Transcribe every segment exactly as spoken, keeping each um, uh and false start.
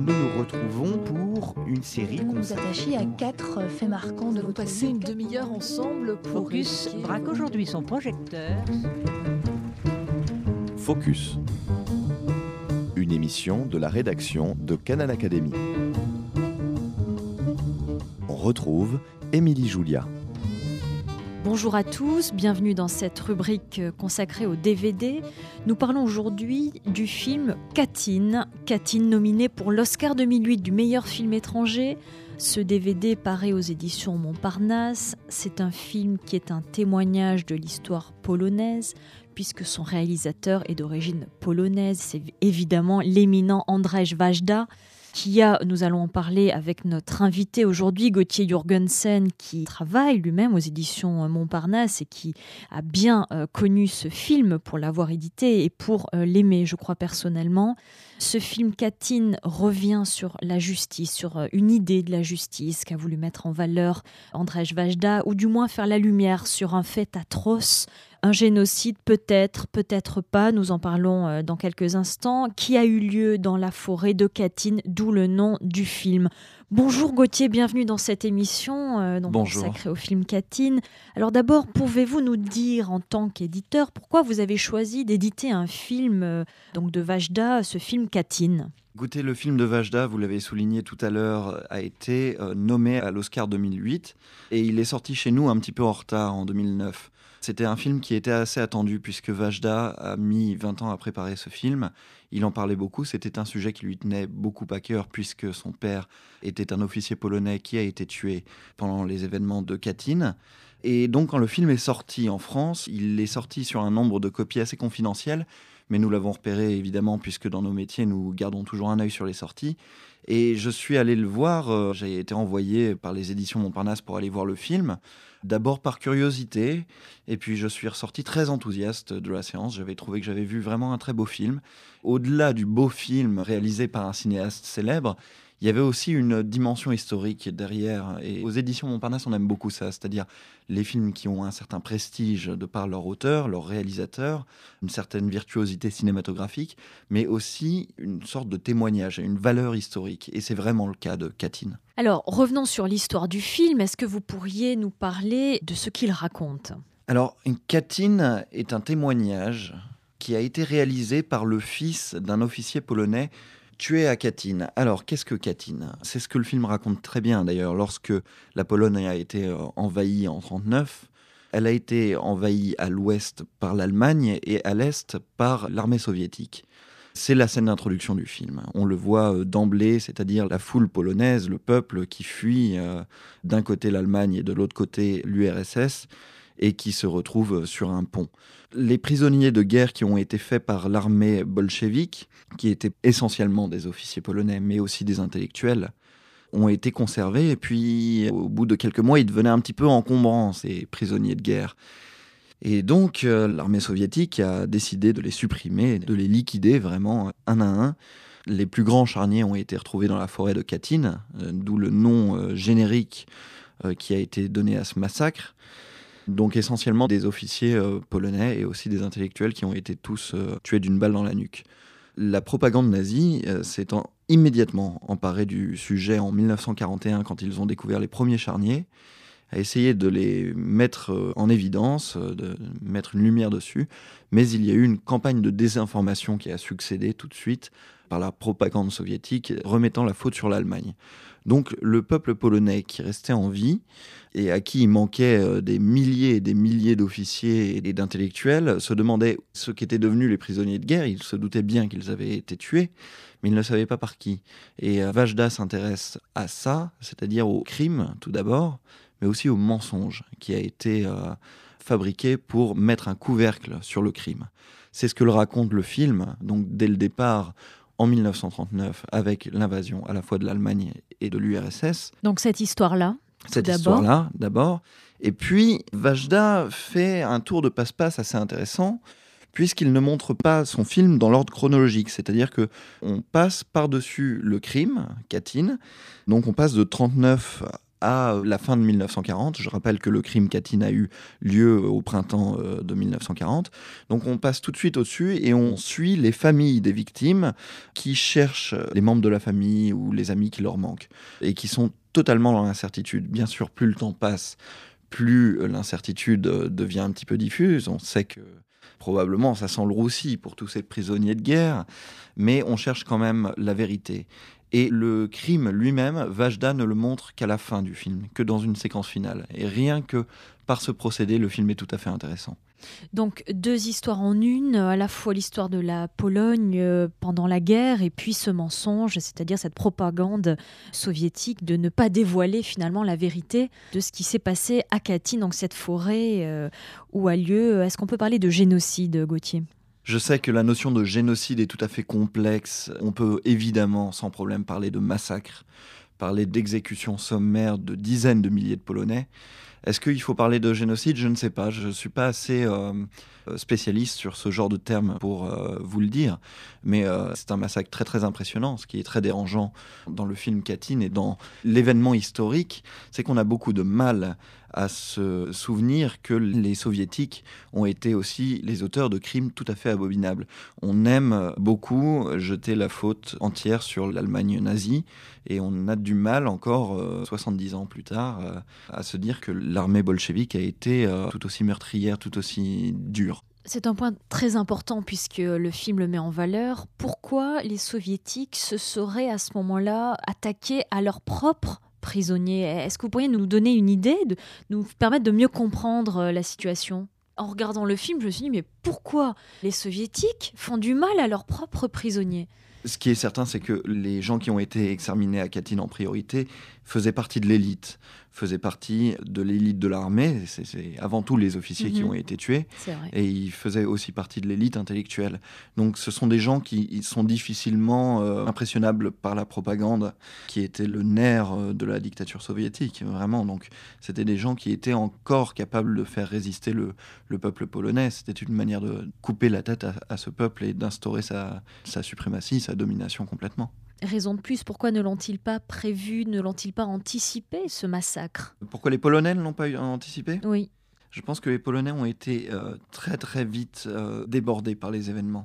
nous nous retrouvons pour une série Vous nous consacrée... attachez à quatre faits marquants de Vous votre passez vie. une demi-heure ensemble pour Focus évoquer- braque aujourd'hui son projecteur. Focus. Une émission de la rédaction de Canal Academy. On retrouve Émilie Julia. Bonjour à tous, bienvenue dans cette rubrique consacrée au D V D. Nous parlons aujourd'hui du film Katyn. Katyn nominé pour l'Oscar deux mille huit du meilleur film étranger. Ce D V D paraît aux éditions Montparnasse. C'est un film qui est un témoignage de l'histoire polonaise, puisque son réalisateur est d'origine polonaise. C'est évidemment l'éminent Andrzej Wajda, qui a, nous allons en parler avec notre invité aujourd'hui, Gauthier Jurgensen, qui travaille lui-même aux éditions Montparnasse et qui a bien euh, connu ce film pour l'avoir édité et pour euh, l'aimer, je crois personnellement. Ce film Katyn revient sur la justice, sur euh, une idée de la justice qu'a voulu mettre en valeur Andrzej Wajda, ou du moins faire la lumière sur un fait atroce, un génocide peut-être, peut-être pas, nous en parlons euh, dans quelques instants, qui a eu lieu dans la forêt de Katyn, d'où le nom du film. Bonjour Gauthier, bienvenue dans cette émission euh, donc consacrée au film Katyn. Alors d'abord, pouvez-vous nous dire en tant qu'éditeur pourquoi vous avez choisi d'éditer un film euh, donc de Wajda, ce film Katyn ? Écoutez, le film de Wajda, vous l'avez souligné tout à l'heure, a été euh, nommé à l'Oscar deux mille huit et il est sorti chez nous un petit peu en retard en deux mille neuf. C'était un film qui était assez attendu puisque Wajda a mis vingt ans à préparer ce film. Il en parlait beaucoup, c'était un sujet qui lui tenait beaucoup à cœur puisque son père était un officier polonais qui a été tué pendant les événements de Katyn. Et donc quand le film est sorti en France, il est sorti sur un nombre de copies assez confidentiel, mais nous l'avons repéré évidemment puisque dans nos métiers nous gardons toujours un œil sur les sorties. Et je suis allé le voir, euh, j'ai été envoyé par les éditions Montparnasse pour aller voir le film. D'abord par curiosité, et puis je suis ressorti très enthousiaste de la séance. J'avais trouvé que j'avais vu vraiment un très beau film. Au-delà du beau film réalisé par un cinéaste célèbre, il y avait aussi une dimension historique derrière. Et aux éditions Montparnasse, on aime beaucoup ça, c'est-à-dire les films qui ont un certain prestige de par leur auteur, leur réalisateur, une certaine virtuosité cinématographique, mais aussi une sorte de témoignage, une valeur historique. Et c'est vraiment le cas de Katyn. Alors, revenons sur l'histoire du film. Est-ce que vous pourriez nous parler de ce qu'il raconte ? Alors, Katyn est un témoignage qui a été réalisé par le fils d'un officier polonais tué à Katyn. Alors, qu'est-ce que Katyn ? C'est ce que le film raconte très bien, d'ailleurs. Lorsque la Pologne a été envahie en trente-neuf, elle a été envahie à l'ouest par l'Allemagne et à l'est par l'armée soviétique. C'est la scène d'introduction du film. On le voit d'emblée, c'est-à-dire la foule polonaise, le peuple qui fuit euh, d'un côté l'Allemagne et de l'autre côté l'U R S S et qui se retrouve sur un pont. Les prisonniers de guerre qui ont été faits par l'armée bolchevique, qui étaient essentiellement des officiers polonais, mais aussi des intellectuels, ont été conservés. Et puis, au bout de quelques mois, ils devenaient un petit peu encombrants, ces prisonniers de guerre. Et donc, euh, l'armée soviétique a décidé de les supprimer, de les liquider vraiment un à un. Les plus grands charniers ont été retrouvés dans la forêt de Katyn, euh, d'où le nom euh, générique euh, qui a été donné à ce massacre. Donc essentiellement des officiers euh, polonais et aussi des intellectuels qui ont été tous euh, tués d'une balle dans la nuque. La propagande nazie euh, s'est en, immédiatement emparée du sujet en dix-neuf cent quarante et un quand ils ont découvert les premiers charniers, a essayé de les mettre euh, en évidence, euh, de mettre une lumière dessus, mais il y a eu une campagne de désinformation qui a succédé tout de suite par la propagande soviétique, remettant la faute sur l'Allemagne. Donc le peuple polonais qui restait en vie et à qui il manquait des milliers et des milliers d'officiers et d'intellectuels se demandait ce qu'étaient devenus les prisonniers de guerre. Ils se doutaient bien qu'ils avaient été tués, mais ils ne savaient pas par qui. Et Wajda s'intéresse à ça, c'est-à-dire au crime tout d'abord, mais aussi au mensonge qui a été euh, fabriqué pour mettre un couvercle sur le crime. C'est ce que le raconte le film, donc dès le départ, en dix-neuf cent trente-neuf, avec l'invasion à la fois de l'Allemagne et de l'U R S S. Donc cette histoire-là, Cette d'abord. histoire-là, d'abord. Et puis, Wajda fait un tour de passe-passe assez intéressant, puisqu'il ne montre pas son film dans l'ordre chronologique. C'est-à-dire qu'on passe par-dessus le crime, Katyn. Donc on passe de trente-neuf à la fin de mille neuf cent quarante. Je rappelle que le crime Katyn a eu lieu au printemps de mille neuf cent quarante. Donc on passe tout de suite au-dessus et on suit les familles des victimes qui cherchent les membres de la famille ou les amis qui leur manquent et qui sont totalement dans l'incertitude. Bien sûr, plus le temps passe, plus l'incertitude devient un petit peu diffuse. On sait que probablement ça sent le roussi pour tous ces prisonniers de guerre, mais on cherche quand même la vérité. Et le crime lui-même, Vajda ne le montre qu'à la fin du film, que dans une séquence finale. Et rien que par ce procédé, le film est tout à fait intéressant. Donc deux histoires en une, à la fois l'histoire de la Pologne euh, pendant la guerre et puis ce mensonge, c'est-à-dire cette propagande soviétique de ne pas dévoiler finalement la vérité de ce qui s'est passé à Katyn, donc cette forêt euh, où a lieu, est-ce qu'on peut parler de génocide, Gauthier ? Je sais que la notion de génocide est tout à fait complexe. On peut évidemment sans problème parler de massacre, parler d'exécution sommaire de dizaines de milliers de Polonais. Est-ce qu'il faut parler de génocide ? Je ne sais pas. Je ne suis pas assez euh, spécialiste sur ce genre de terme pour euh, vous le dire. Mais euh, c'est un massacre très très impressionnant. Ce qui est très dérangeant dans le film Katyn et dans l'événement historique, c'est qu'on a beaucoup de mal à se souvenir que les soviétiques ont été aussi les auteurs de crimes tout à fait abominables. On aime beaucoup jeter la faute entière sur l'Allemagne nazie et on a du mal encore, euh, soixante-dix ans plus tard, euh, à se dire que l'armée bolchevique a été euh, tout aussi meurtrière, tout aussi dure. C'est un point très important puisque le film le met en valeur. Pourquoi les soviétiques se seraient à ce moment-là attaqués à leurs propres prisonniers ? Est-ce que vous pourriez nous donner une idée, de nous permettre de mieux comprendre la situation ? En regardant le film, je me suis dit, mais pourquoi les soviétiques font du mal à leurs propres prisonniers ? Ce qui est certain, c'est que les gens qui ont été exterminés à Katyn en priorité faisaient partie de l'élite, faisaient partie de l'élite de l'armée. C'est, c'est avant tout les officiers mmh. qui ont été tués. C'est vrai. Et ils faisaient aussi partie de l'élite intellectuelle. Donc ce sont des gens qui sont difficilement euh, impressionnables par la propagande, qui était le nerf de la dictature soviétique, vraiment. Donc c'était des gens qui étaient encore capables de faire résister le, le peuple polonais. C'était une manière de couper la tête à, à ce peuple et d'instaurer sa, sa suprématie, sa domination complètement. Raison de plus, pourquoi ne l'ont-ils pas prévu, ne l'ont-ils pas anticipé, ce massacre ? Pourquoi les Polonais ne l'ont pas anticipé ? Oui. Je pense que les Polonais ont été euh, très très vite euh, débordés par les événements.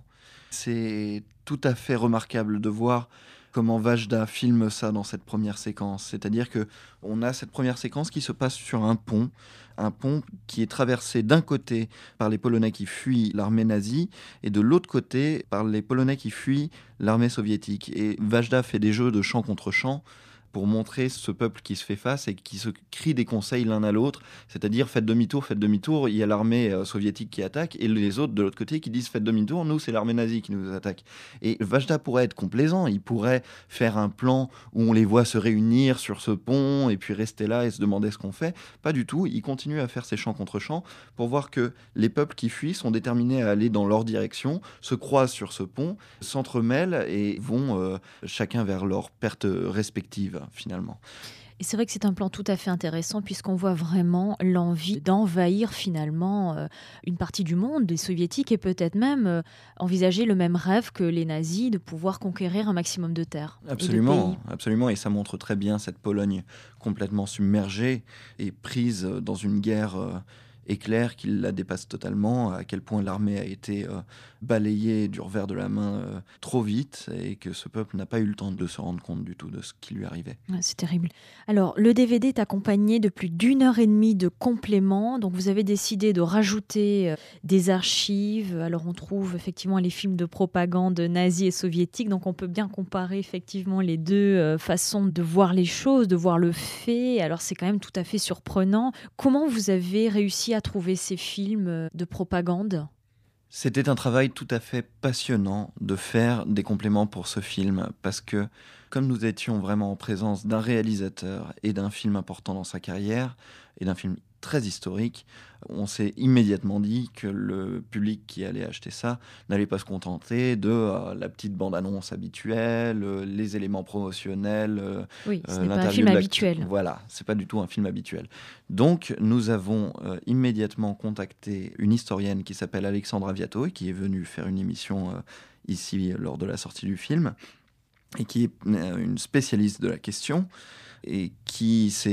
C'est tout à fait remarquable de voir comment Vajda filme ça dans cette première séquence. C'est-à-dire qu'on a cette première séquence qui se passe sur un pont, un pont qui est traversé d'un côté par les Polonais qui fuient l'armée nazie et de l'autre côté par les Polonais qui fuient l'armée soviétique. Et Vajda fait des jeux de champ contre champ pour montrer ce peuple qui se fait face et qui se crie des conseils l'un à l'autre, c'est-à-dire faites demi-tour, faites demi-tour, il y a l'armée euh, soviétique qui attaque et les autres de l'autre côté qui disent faites demi-tour, nous c'est l'armée nazie qui nous attaque. Et Vajda pourrait être complaisant, il pourrait faire un plan où on les voit se réunir sur ce pont et puis rester là et se demander ce qu'on fait. Pas du tout, il continue à faire ses champs contre champs pour voir que les peuples qui fuient sont déterminés à aller dans leur direction, se croisent sur ce pont, s'entremêlent et vont euh, chacun vers leur perte respective. Finalement. Et c'est vrai que c'est un plan tout à fait intéressant puisqu'on voit vraiment l'envie d'envahir finalement euh, une partie du monde, des soviétiques, et peut-être même euh, envisager le même rêve que les nazis de pouvoir conquérir un maximum de terres. Absolument, et de pays. absolument, et ça montre très bien cette Pologne complètement submergée et prise dans une guerre euh, éclair qui la dépasse totalement, à quel point l'armée a été euh, balayée du revers de la main euh, trop vite et que ce peuple n'a pas eu le temps de se rendre compte du tout de ce qui lui arrivait. Ouais, c'est terrible. Alors, le D V D est accompagné de plus d'une heure et demie de compléments. Donc, vous avez décidé de rajouter euh, des archives. Alors, on trouve effectivement les films de propagande nazie et soviétique. Donc, on peut bien comparer effectivement les deux euh, façons de voir les choses, de voir le fait. Alors, c'est quand même tout à fait surprenant. Comment vous avez réussi à trouver ces films de propagande ? C'était un travail tout à fait passionnant de faire des compléments pour ce film parce que comme nous étions vraiment en présence d'un réalisateur et d'un film important dans sa carrière et d'un film très historique, on s'est immédiatement dit que le public qui allait acheter ça n'allait pas se contenter de euh, la petite bande-annonce habituelle, euh, les éléments promotionnels. Euh, oui, ce n'est pas un film habituel. Voilà, c'est pas du tout un film habituel. Donc, nous avons euh, immédiatement contacté une historienne qui s'appelle Alexandra Viato et qui est venue faire une émission euh, ici lors de la sortie du film et qui est une spécialiste de la question et qui s'est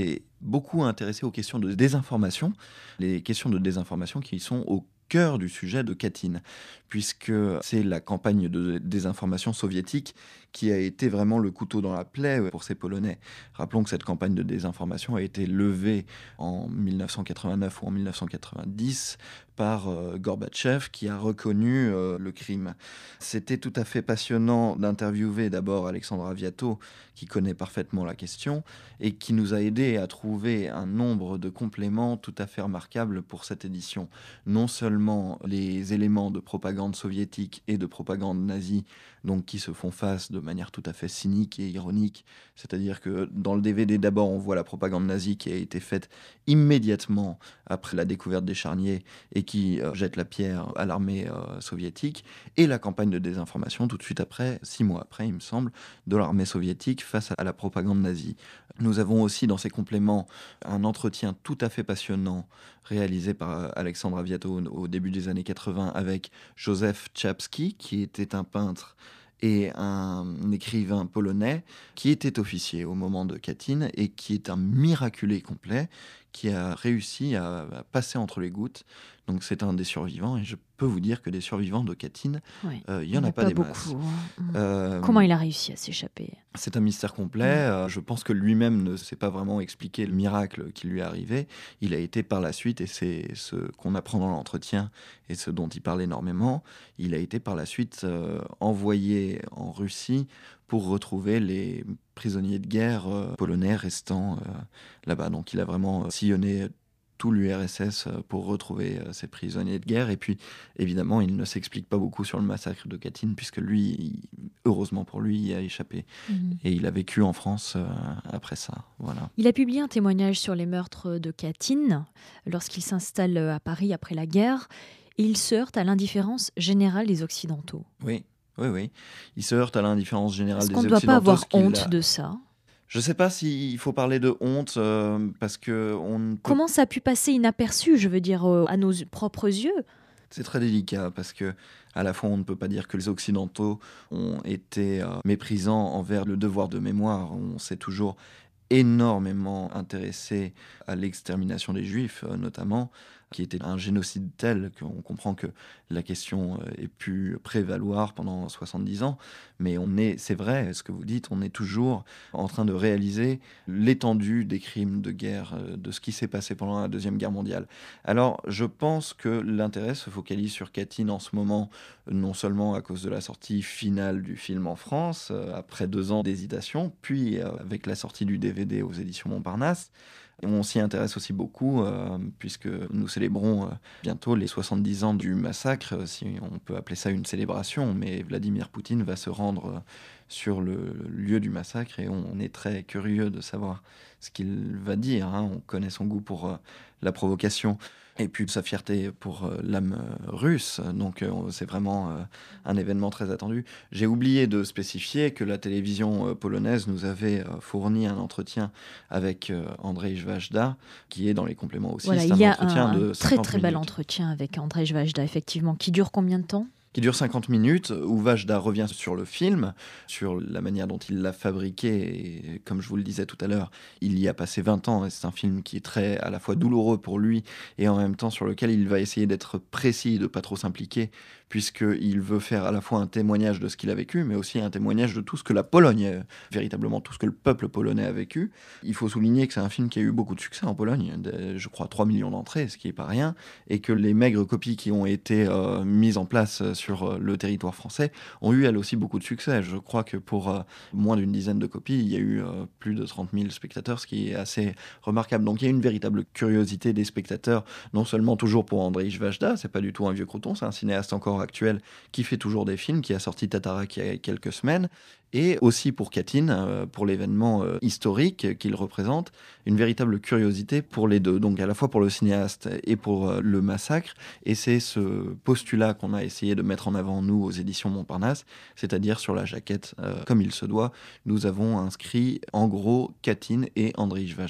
beaucoup intéressé aux questions de désinformation, les questions de désinformation qui sont au cœur du sujet de Katyn, puisque c'est la campagne de désinformation soviétique qui a été vraiment le couteau dans la plaie pour ces Polonais. Rappelons que cette campagne de désinformation a été levée en mille neuf cent quatre-vingt-neuf ou en mille neuf cent quatre-vingt-dix par euh, Gorbatchev, qui a reconnu euh, le crime. C'était tout à fait passionnant d'interviewer d'abord Alexandra Viato, qui connaît parfaitement la question, et qui nous a aidé à trouver un nombre de compléments tout à fait remarquables pour cette édition. Non seulement les éléments de propagande soviétique et de propagande nazie, donc qui se font face de manière tout à fait cynique et ironique, c'est-à-dire que dans le D V D, d'abord, on voit la propagande nazie qui a été faite immédiatement après la découverte des charniers et qui euh, jette la pierre à l'armée euh, soviétique, et la campagne de désinformation tout de suite après, six mois après, il me semble, de l'armée soviétique face à la propagande nazie. Nous avons aussi dans ces compléments un entretien tout à fait passionnant réalisé par Alexandra Viato au début des années quatre-vingts avec Joseph Czapski, qui était un peintre et un écrivain polonais qui était officier au moment de Katyn et qui est un miraculé complet, qui a réussi à, à passer entre les gouttes. Donc c'est un des survivants, et je peux vous dire que des survivants de Katyn, il Oui. euh, n'y en a, a pas, pas des beaucoup, masses. Hein. Euh, Comment il a réussi à s'échapper ? C'est un mystère complet. Euh, je pense que lui-même ne sait pas vraiment expliquer le miracle qui lui est arrivé. Il a été par la suite, et c'est ce qu'on apprend dans l'entretien et ce dont il parle énormément, il a été par la suite euh, envoyé en Russie pour retrouver les prisonniers de guerre euh, polonais restants euh, là-bas. Donc il a vraiment sillonné tout l'U R S S pour retrouver euh, ces prisonniers de guerre. Et puis, évidemment, il ne s'explique pas beaucoup sur le massacre de Katyn, puisque lui, il, heureusement pour lui, il a échappé. Mmh. Et il a vécu en France euh, après ça. Voilà. Il a publié un témoignage sur les meurtres de Katyn lorsqu'il s'installe à Paris après la guerre. Et il se heurte à l'indifférence générale des Occidentaux. Oui, oui, oui. Il se heurte à l'indifférence générale des Occidentaux. Est-ce qu'on ne doit pas avoir honte a... de ça ? Je ne sais pas s'il faut parler de honte, euh, parce que on ne peut... Comment ça a pu passer inaperçu, je veux dire, euh, à nos propres yeux ? C'est très délicat, parce que à la fois, on ne peut pas dire que les Occidentaux ont été euh, méprisants envers le devoir de mémoire. On s'est toujours énormément intéressé à l'extermination des Juifs, euh, notamment, qui était un génocide tel qu'on comprend que la question ait pu prévaloir pendant soixante-dix ans. Mais on est, c'est vrai, ce que vous dites, on est toujours en train de réaliser l'étendue des crimes de guerre, de ce qui s'est passé pendant la Deuxième Guerre mondiale. Alors, je pense que l'intérêt se focalise sur Katyn en ce moment, non seulement à cause de la sortie finale du film en France, après deux ans d'hésitation, puis avec la sortie du D V D aux éditions Montparnasse. On s'y intéresse aussi beaucoup, euh, puisque nous célébrons euh, bientôt les soixante-dix ans du massacre, si on peut appeler ça une célébration, mais Vladimir Poutine va se rendre euh, sur le lieu du massacre, et on, on est très curieux de savoir ce qu'il va dire. Hein. On connaît son goût pour euh, la provocation, et puis sa fierté pour euh, l'âme euh, russe, donc euh, c'est vraiment euh, un événement très attendu. J'ai oublié de spécifier que la télévision euh, polonaise nous avait euh, fourni un entretien avec euh, Andrzej Wajda, qui est dans les compléments aussi. Voilà, c'est il un y a entretien un, de un très très bel minutes. entretien avec Andrzej Wajda, effectivement, qui dure combien de temps ? Qui dure cinquante minutes, où Wajda revient sur le film, sur la manière dont il l'a fabriqué, et comme je vous le disais tout à l'heure, il y a passé vingt ans, et c'est un film qui est très à la fois douloureux pour lui, et en même temps sur lequel il va essayer d'être précis, de ne pas trop s'impliquer, puisqu'il veut faire à la fois un témoignage de ce qu'il a vécu, mais aussi un témoignage de tout ce que la Pologne, véritablement tout ce que le peuple polonais a vécu. Il faut souligner que c'est un film qui a eu beaucoup de succès en Pologne, je crois trois millions d'entrées, ce qui n'est pas rien, et que les maigres copies qui ont été euh, mises en place sur le territoire français ont eu elles aussi beaucoup de succès. Je crois que pour euh, moins d'une dizaine de copies, il y a eu euh, plus de trente mille spectateurs, ce qui est assez remarquable. Donc il y a une véritable curiosité des spectateurs, non seulement toujours pour Andrzej Wajda, c'est pas du tout un vieux crouton, c'est un cinéaste encore actuel qui fait toujours des films, qui a sorti Tatarak il y a quelques semaines, et aussi pour Katyn, euh, pour l'événement euh, historique qu'il représente, une véritable curiosité pour les deux, donc à la fois pour le cinéaste et pour euh, le massacre, et c'est ce postulat qu'on a essayé de mettre en avant, nous, aux éditions Montparnasse, c'est-à-dire sur la jaquette, euh, comme il se doit, nous avons inscrit en gros Katyn et Andrzej Wajda.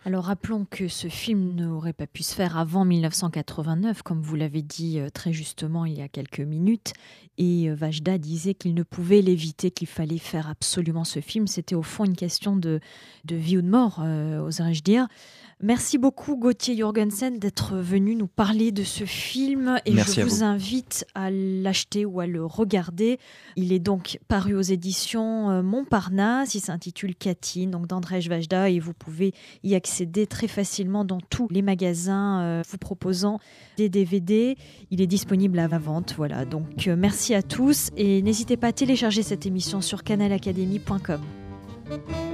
Alors rappelons que ce film n'aurait pas pu se faire avant mille neuf cent quatre-vingt-neuf, comme vous l'avez dit très justement il y a quelques minutes. Et Vajda disait qu'il ne pouvait l'éviter, qu'il fallait faire absolument ce film. C'était au fond une question de, de vie ou de mort, euh, oserais-je dire. Merci beaucoup Gauthier Jurgensen d'être venu nous parler de ce film. Et Merci je vous, vous invite à l'acheter ou à le regarder. Il est donc paru aux éditions Montparnasse. Il s'intitule Katyn, donc d'Andrzej Wajda. Et vous pouvez y accéder très facilement dans tous les magasins euh, vous proposant des D V D. Il est disponible à la vente. Voilà. Donc euh, merci à tous et n'hésitez pas à télécharger cette émission sur canal academy point com.